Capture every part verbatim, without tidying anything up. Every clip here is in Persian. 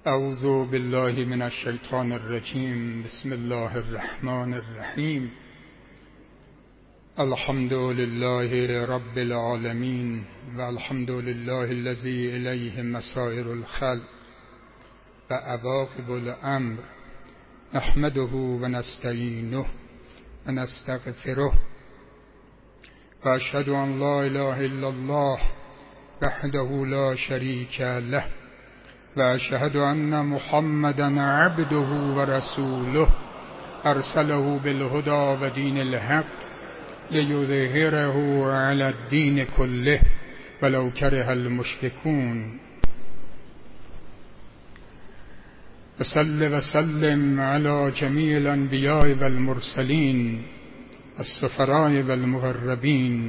اعوذ بالله من الشیطان الرجیم. بسم الله الرحمن الرحیم. الحمد لله رب العالمین و الحمد لله الذی الیه مسائر الخلق و عواقب الامر. نحمده و نستعینه و نستغفره و اشهد ان لا اله الا الله وحده لا شریک له و اشهد ان محمدا عبده و رسوله ارسله بالهدى و دین الحق لیظهره علی الدین کله ولو کره المشرکون. وصل وسلم علی جمیع الانبیاء و المرسلین السفراء و المقربین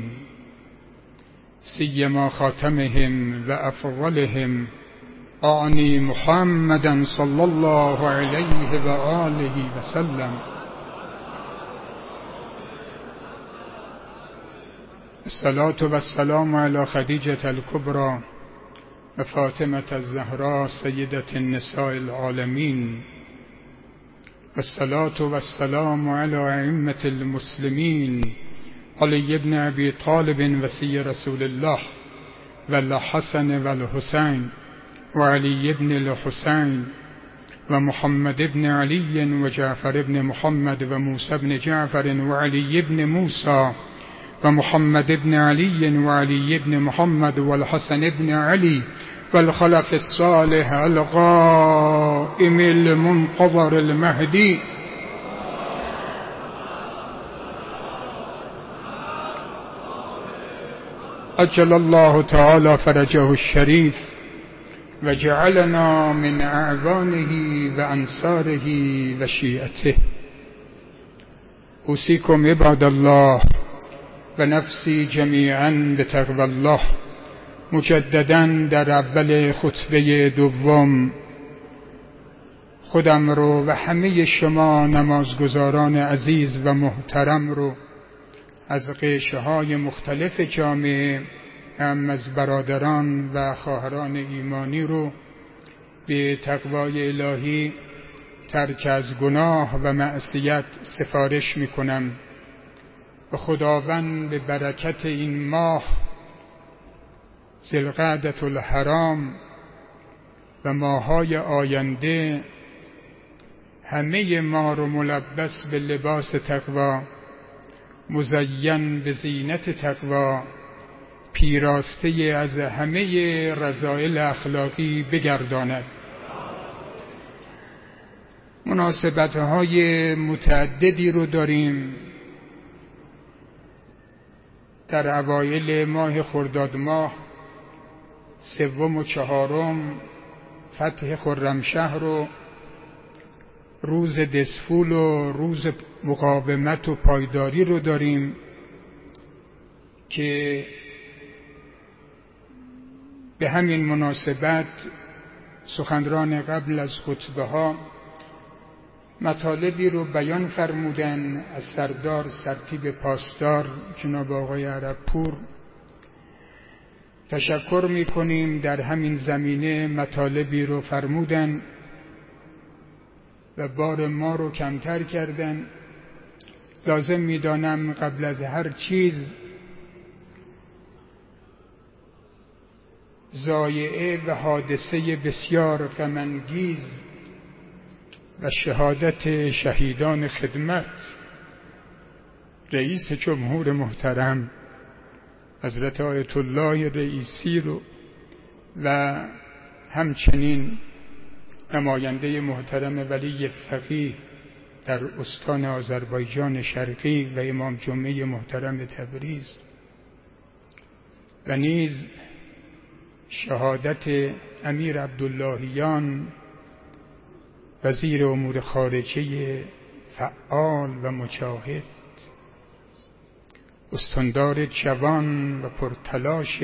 سیما خاتمهم و افضلهم اعنی محمدا صلی الله علیه و آله و سلم. الصلاة و السلام علی خدیجة الکبری و فاطمة الزهراء سیدة النساء العالمین. الصلاة و السلام علی ائمة المسلمین علی ابن ابی طالب وصی رسول الله و الحسن و الحسین و علی ابن الحسین و محمد ابن علی و جعفر ابن محمد و موسی ابن جعفر و علی ابن موسی و محمد ابن علی و علی ابن محمد و الحسن ابن علی و الخلف الصالح القائم المنتظر المهدی عجل الله تعالی فرجه الشریف و جعلنا من اعوانه و انصاره و شیعته. اوصیکم عباد الله و نفسی جمیعا بتقوی الله. مجددا در اول خطبه دوم خودم رو و همه شما نمازگزاران عزیز و محترم رو از قشره های مختلف جامعه، هم از برادران و خواهران ایمانی رو به تقوای الهی، ترک از گناه و معصیت سفارش می کنم و خداوند به برکت این ماه ذوالقعدة الحرام و ماه‌های آینده همه ما رو ملبس به لباس تقوا، مزین به زینت تقوا، پیراسته از همه رذائل اخلاقی بگرداند. مناسبت‌های متعددی رو داریم. در اوایل ماه خرداد ماه سوم و چهارم فتح خرمشهر و روز دسفول و روز مقاومت و پایداری رو داریم که به همین مناسبت سخنران قبل از خطبه ها مطالبی رو بیان فرمودن از سردار سرتیپ پاسدار جناب آقای عربپور. تشکر میکنیم. در همین زمینه مطالبی رو فرمودن و بار ما رو کمتر کردن. لازم میدانم قبل از هر چیز ضایعه و حادثه بسیار غم‌انگیز و شهادت شهیدان خدمت رئیس جمهور محترم حضرت آیت الله رئیسی رو و همچنین نماینده محترم ولی فقیه در استان آذربایجان شرقی و امام جمعه محترم تبریز و نیز شهادت امیر عبداللهیان وزیر امور خارجه فعال و مجاهد، استاندار جوان و پرتلاش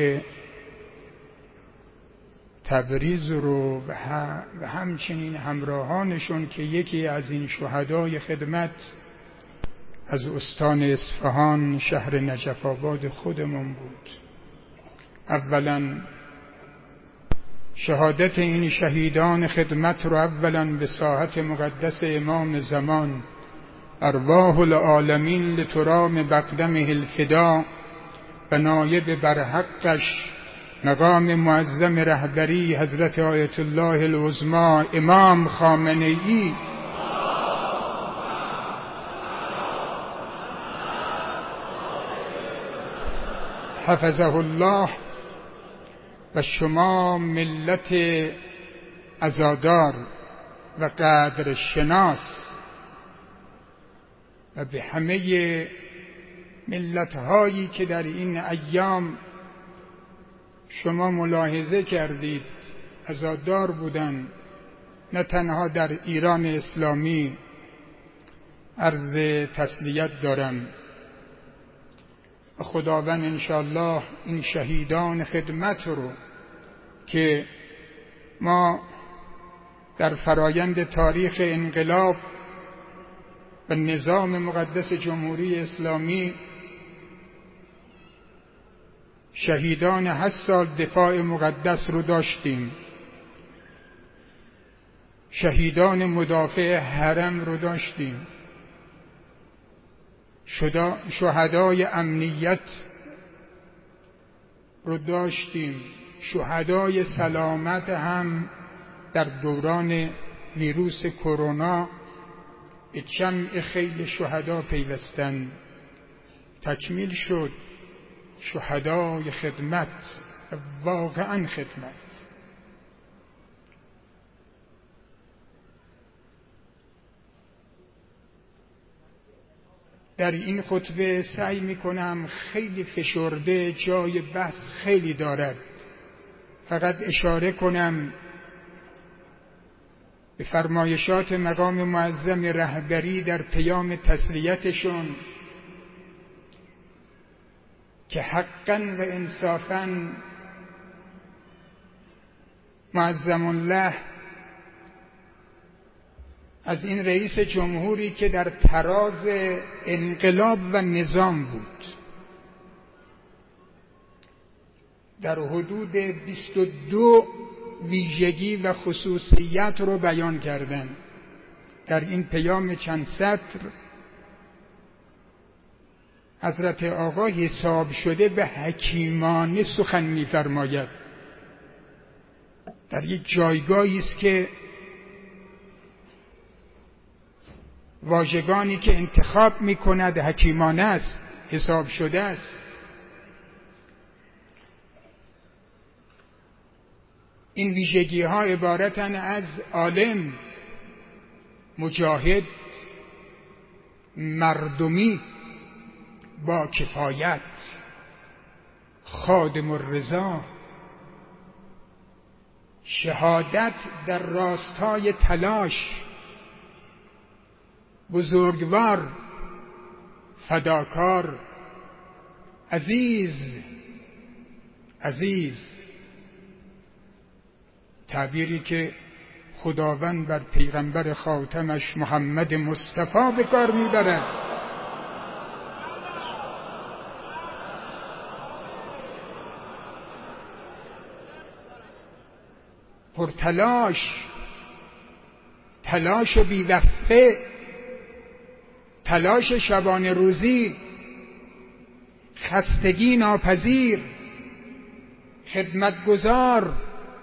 تبریز رو و همچنین همراهانشون که یکی از این شهدای خدمت از استان اصفهان شهر نجف آباد خودمون بود. اولا شهادت این شهیدان خدمت رو اولا به ساحت مقدس امام زمان ارواح العالمین لترام بقدمه الفدا و نایب برحقش مقام معظم رهبری حضرت آیت الله العظمی امام خامنه ای حفظه الله و شما ملت عزادار و قدر شناس و به همه ملت هایی که در این ایام شما ملاحظه کردید عزادار بودن، نه تنها در ایران اسلامی، عرض تسلیت دارم. خداوند انشاءالله این شهیدان خدمت رو که ما در فرایند تاریخ انقلاب و نظام مقدس جمهوری اسلامی شهیدان هشت سال دفاع مقدس رو داشتیم، شهیدان مدافع حرم رو داشتیم، شهدای امنیت رو داشتیم، شهدای سلامت هم در دوران ویروس کرونا به جمع خیل شهدا پیوستن، تکمیل شد شهدای خدمت، واقعا خدمت. در این خطبه سعی میکنم خیلی فشرده، جای بحث خیلی دارد، فقط اشاره کنم به فرمایشات مقام معظم رهبری در پیام تسلیتشون که حقا و انصافا معظم الله از این رئیس جمهوری که در تراز انقلاب و نظام بود در حدود بیست و دو ویژگی و خصوصیت رو بیان کردن. در این پیام چند سطر حضرت آقا حساب شده به حکیمانه سخن می‌فرماید. در یک جایگاهی است که واژگانی که انتخاب می‌کند حکیمانه است، حساب شده است. این ویژگی ها عبارتن از عالم، مجاهد، مردمی با کفایت، خادم الرضا، شهادت در راستای تلاش، بزرگوار، فداکار، عزیز عزیز، تعبیری که خداوند بر پیغمبر خاتمش محمد مصطفی به کار میبرد. پرتلاش، تلاش بیوقفه، تلاش شبانه روزی، خستگی ناپذیر، خدمتگزار،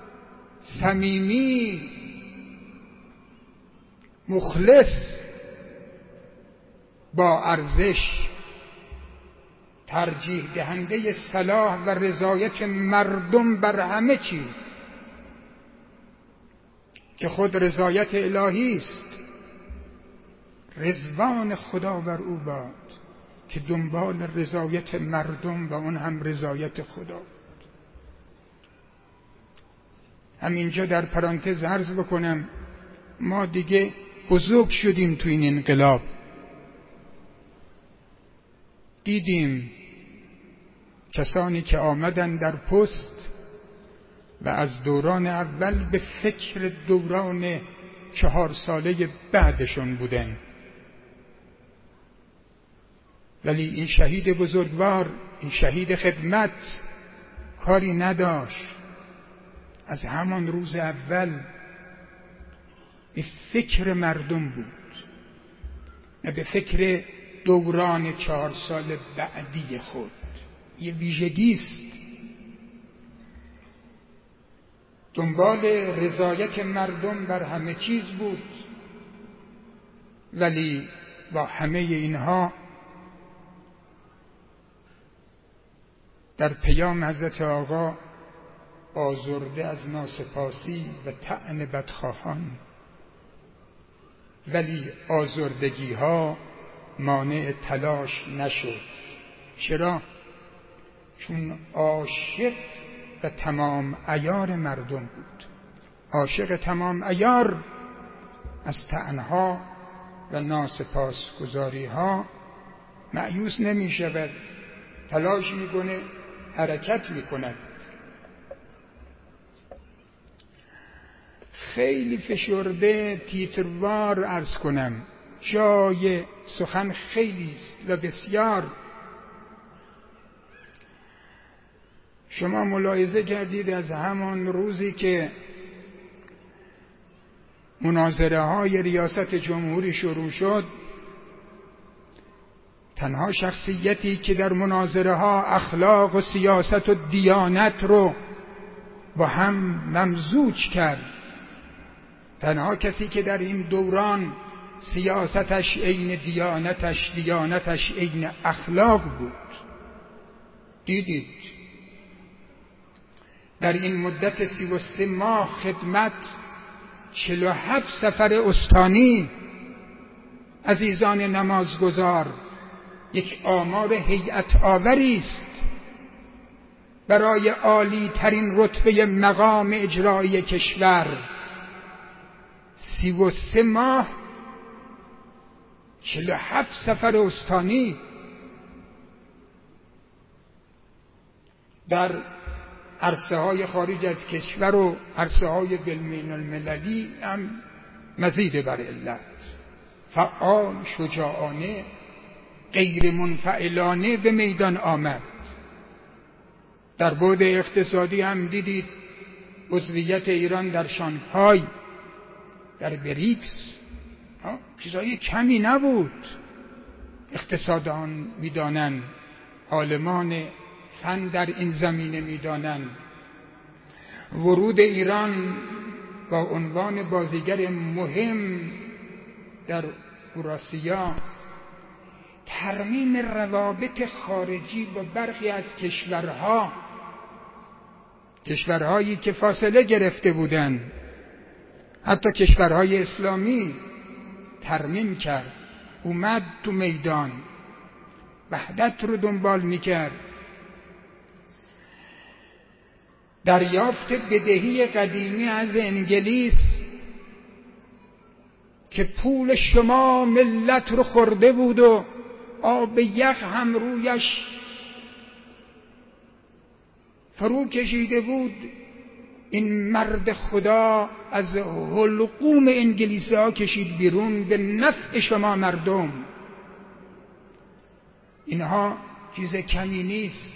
صمیمی، مخلص، با ارزش، ترجیح دهنده صلاح و رضایت مردم بر همه چیز که خود رضایت الهی است. رضوان خدا بر او باد که دنبال رضایت مردم و اون هم رضایت خدا. همینجا در پرانتز عرض بکنم ما دیگه بزرگ شدیم تو این انقلاب، دیدیم کسانی که آمدن در پست و از دوران اول به فکر دوران چهار ساله بعدشون بودن، ولی این شهید بزرگوار، این شهید خدمت کاری نداشت، از همان روز اول به فکر مردم بود، نه به فکر دوران چهار سال بعدی خود. یه ویژگی است. دنبال رضایت مردم بر همه چیز بود، ولی با همه اینها در پیام حضرت آقا آزرده از ناسپاسی و طعن بدخواهان، ولی آزردگی ها مانع تلاش نشد. چرا؟ چون عاشق و تمام عیار مردم بود. عاشق تمام عیار از طعنها و ناسپاسگزاری ها مایوس نمی شود، تلاش می کنه، حرکت می کند. خیلی فشرده تیتروار عرض کنم، جای سخن خیلی است و بسیار. شما ملاحظه کردید از همان روزی که مناظره های ریاست جمهوری شروع شد، تنها شخصیتی که در مناظره ها اخلاق و سیاست و دیانت رو با هم ممزوج کرد، تنها کسی که در این دوران سیاستش عین دیانتش، دیانتش عین اخلاق بود. دیدید در این مدت سی و سه ماه خدمت، چهل و هفت سفر استانی، عزیزان نمازگزار، یک آمار هیئت آوری است برای عالی ترین رتبه مقام اجرایی کشور. سی و سه ماه، چهل و هفت سفر استانی. در عرصه های خارج از کشور و عرصه های بین المللی هم مزید بر علت، فعال، شجاعانه، غیر منفعلانه به میدان آمد. در بعد اقتصادی هم دیدید عضویت ایران در شانگهای، در بریکس، چیزای کمی نبود. اقتصاددان میدانند، عالمان فن در این زمینه میدانند ورود ایران با عنوان بازیگر مهم در اوراسیا، ترمیم روابط خارجی با برخی از کشورها، کشورهایی که فاصله گرفته بودند، حتی کشورهای اسلامی، ترمیم کرد. اومد تو میدان، وحدت رو دنبال میکرد. دریافت بدهی قدیمی از انگلیس که پول شما ملت رو خورده بود و آب یخ هم رویش فرو کشیده بود، این مرد خدا از حلقوم انگلیسی ها کشید بیرون به نفع شما مردم. اینها چیز کمی نیست.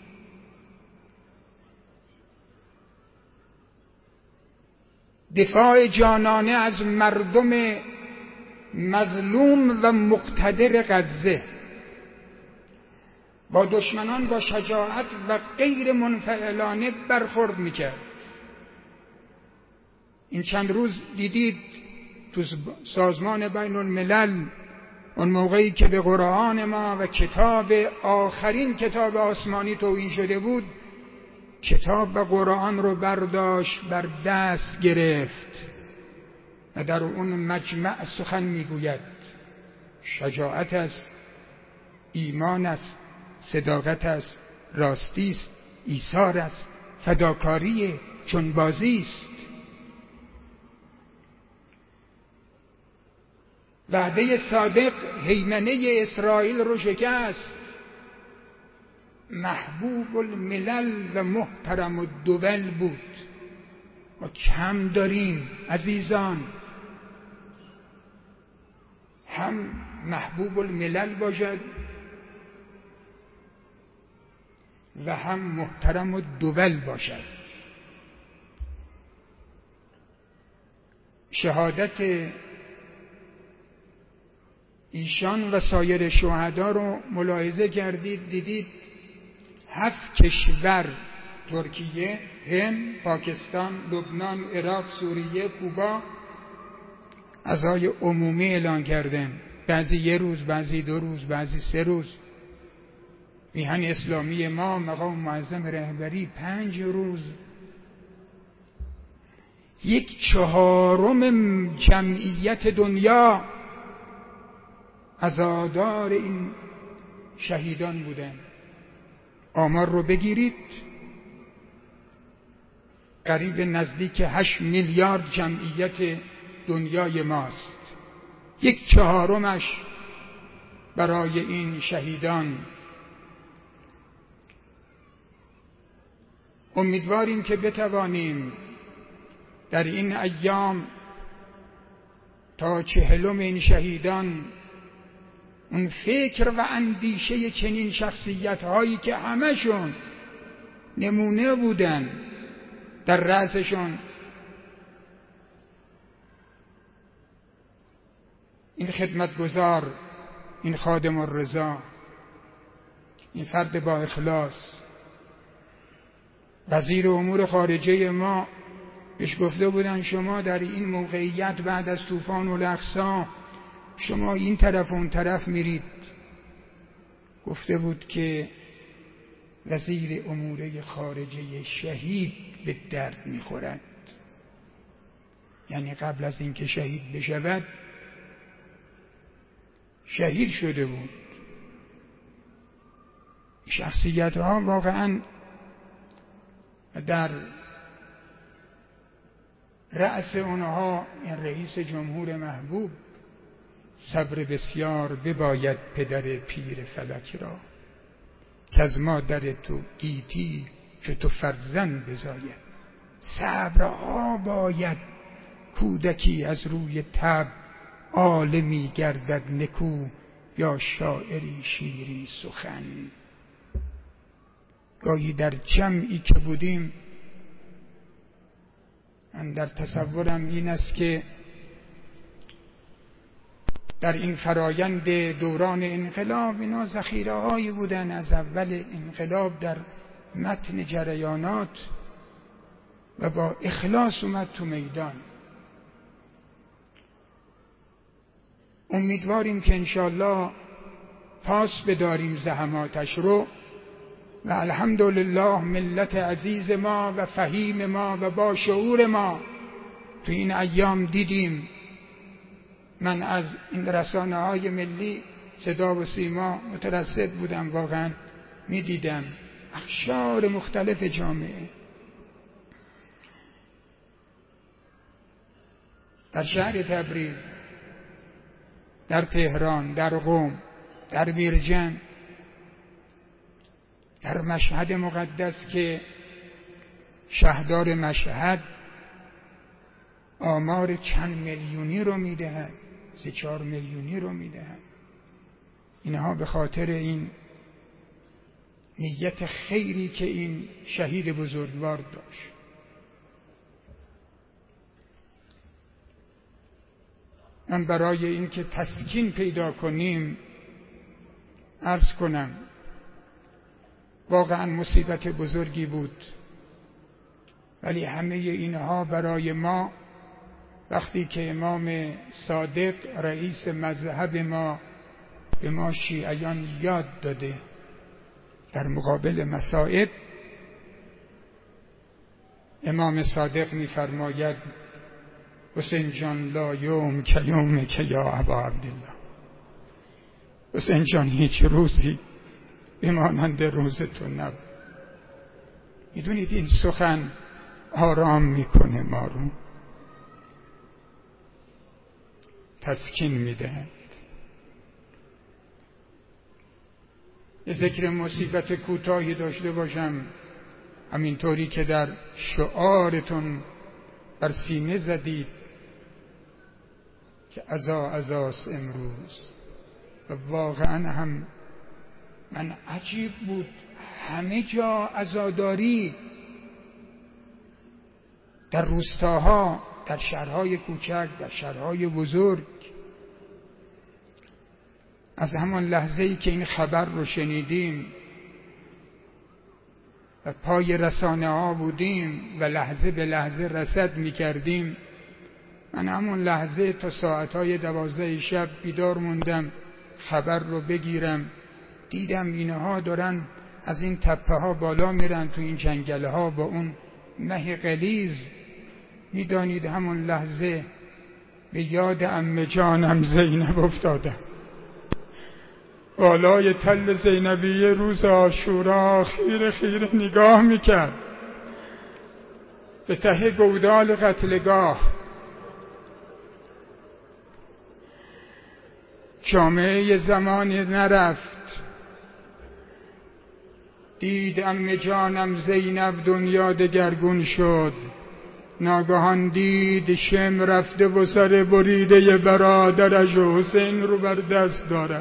دفاع جانانه از مردم مظلوم و مقتدر غزه، با دشمنان با شجاعت و غیر منفعلانه برخورد میکرد. این چند روز دیدید تو سازمان بین الملل، اون موقعی که به قرآن ما و کتاب آخرین کتاب آسمانی توهین شده بود، کتاب و قرآن رو برداشت، بر دست گرفت و در اون مجمع سخن میگوید. شجاعت است، ایمان است، صداقت است، راستی است، ایثار است، فداکاری چون بازی است. وعده صادق هیمنه اسرائیل رو شکست. محبوب الملل و محترم الدول بود. ما کم داریم عزیزان، هم محبوب الملل باشد و هم محترم الدول باشد. شهادت ایشان و سایر شهدا رو ملاحظه کردید، دیدید هفت کشور، ترکیه، هند، پاکستان، لبنان، عراق، سوریه، کوبا، عزای عمومی اعلان کردن، بعضی یه روز، بعضی دو روز، بعضی سه روز. میهن اسلامی ما مقام معظم رهبری پنج روز. یک چهارم جمعیت دنیا عزادار این شهیدان بودن. آمار رو بگیرید، قریب نزدیک هشت میلیارد جمعیت دنیای ماست، یک چهارمش برای این شهیدان. امیدواریم که بتوانیم در این ایام تا چهلم این شهیدان اون فکر و اندیشه چنین شخصیت هایی که همشون نمونه بودن، در رأسشون این خدمتگزار، این خادم الرضا، این فرد با اخلاص، وزیر امور خارجه ما بهش گفته بودن شما در این موقعیت بعد از طوفان الاقصی شما این طرف و اون طرف میرید. گفته بود که وزیر امور خارجه شهید به درد میخورد، یعنی قبل از اینکه شهید بشود شهید شده بود. شخصیت ها واقعا در رأس اونها این رئیس جمهور محبوب، صبر بسیار بباید پدر پیر فلک را، که از مادر تو گیتی که تو فرزند بزاید. صبرها باید کودکی از روی تب، عالمی گردد نکو یا شاعری شیرین سخن. گاهی در جمعی که بودیم من در تصورم این است که در این فرایند دوران انقلاب اینا ذخیره هایی بودن از اول انقلاب در متن جریانات و با اخلاص اومد تو میدان. امیدواریم که انشاءالله پاس بداریم زحماتش رو و الحمدلله ملت عزیز ما و فهیم ما و با شعور ما تو این ایام دیدیم. من از این رسانه های ملی صدا و سیما مترصد بودم، واقعا می دیدم اقشار مختلف جامعه در شهر تبریز، در تهران، در قم، در بیرجن، در مشهد مقدس که شهردار مشهد آمار چند میلیونی رو میدهد، سه چهار میلیونی رو میدهد. اینها به خاطر این نیت خیری که این شهید بزرگوار داشت. من برای این که تسکین پیدا کنیم عرض کنم واقعا مصیبت بزرگی بود، ولی همه اینها برای ما وقتی که امام صادق رئیس مذهب ما به ما شیعیان یاد داده در مقابل مصائب. امام صادق می‌فرماید حسین جان لا یوم که یوم که یا ابا عبدالله، حسین جان هیچ روزی بمانند روز تو نبود. میدونید این سخن آرام میکنه، ما رو تسکین میدهد. یه ذکر مصیبت کوتاهی داشته باشم، همینطوری که در شعارتون بر سینه زدید که عزا عزاست امروز، و واقعا هم من عجیب بود همه جا عزاداری، در روستاها، در شهرهای کوچک، در شهرهای بزرگ. از همان لحظه‌ای که این خبر رو شنیدیم و پای رسانه ها بودیم و لحظه به لحظه رصد می کردیم، من همون لحظه تا ساعتهای دوازده شب بیدار موندم خبر رو بگیرم. دیدم اینها دارن از این تپه ها بالا میرن تو این جنگل ها با اون مه غلیظ. میدانید همون لحظه به یاد عمه جانم زینب افتادم. بالای تل زینبیه روز عاشورا خیره خیره نگاه میکرد به ته گودال قتلگاه. جامعه زمانی نرفت، دید عمه جانم زینب دنیا دگرگون شد. ناگهان دید شم رفته و سر بریده برادرش و حسین رو بر دست دارد.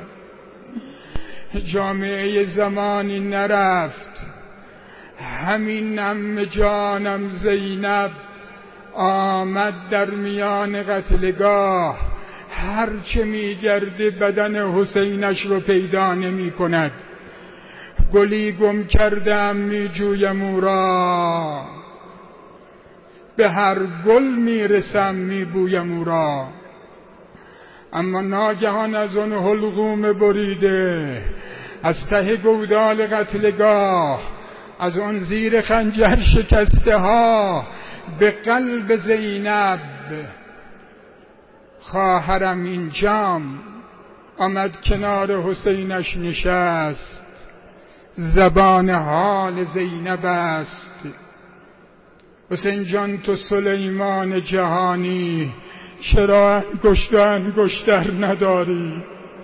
جامعه زمانی نرفت، همین عمه جانم زینب آمد در میان قتلگاه. هرچه میگرده بدن حسینش رو پیدا نمی کند. گلی گم کردم می جویم او را، به هر گل میرسم می بویم او را. اما ناگهان از اون حلقوم بریده، از ته گودال قتلگاه، از اون زیر خنجر شکسته ها، به قلب زینب خواهرم اینجام آمد کنار حسینش نشست. زبان حال زینب است: حسین جان تو سلیمان جهانی، چرا انگشت و انگشتر نداری؟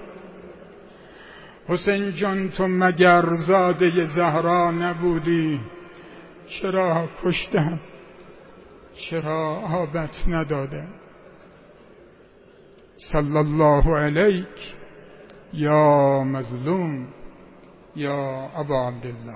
حسین جان تو مگر زاده زهرا نبودی؟ چرا کشتم، چرا آبت ندادم؟ صلی الله علیک یا مظلوم یا ابا عبدالله.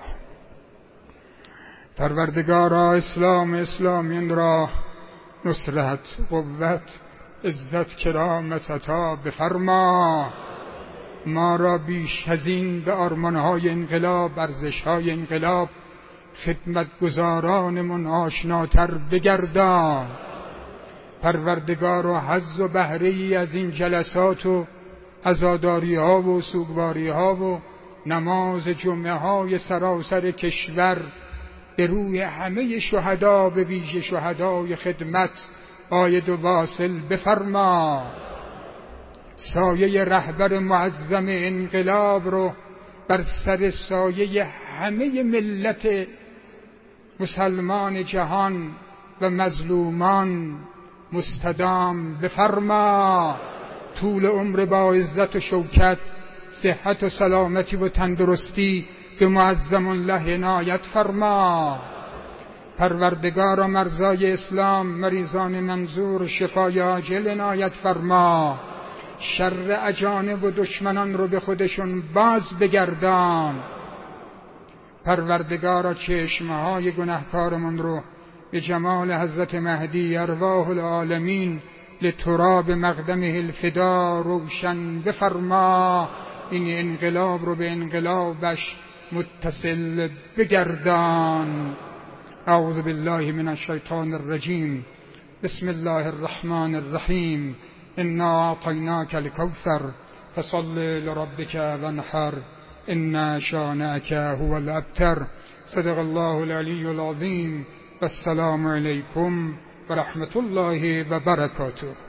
پروردگارا اسلام اسلامیان را نصرت، قوت، عزت، کرامت عطا بفرما. ما را بیش از این به آرمانهای انقلاب، ارزشهای انقلاب، خدمتگزارانمون آشناتر بگردان. پروردگار و حظ و بهره‌ای از این جلسات و عزاداری ها و سوگواری ها و نماز جمعه های سراسر کشور به روی همه شهدا، به ویژه شهدای خدمت، عاید و واصل بفرما. سایه رهبر معظم انقلاب رو بر سر سایه همه ملت مسلمان جهان و مظلومان مستدام بفرما. طول عمر با عزت و شوکت، صحت و سلامتی و تندرستی به معظم الله عنایت فرما. پروردگار مرزای اسلام مریضان منظور شفای عاجل عنایت فرما. شر اجانب و دشمنان رو به خودشون باز بگردان. پروردگارا چشمهای گناهکارمون رو به جمال حضرت مهدی ارواح العالمین لتراب مقدمه الفدا روشن بفرما. این انقلاب رو به انقلابش متصل بگردان. اعوذ بالله من الشیطان الرجیم. بسم الله الرحمن الرحیم. انا اعطیناک الکوثر فصل لربک وانحر ان شانئک هو الابتر. صدق الله العلی العظیم. و السلام علیکم و رحمت الله و برکاته.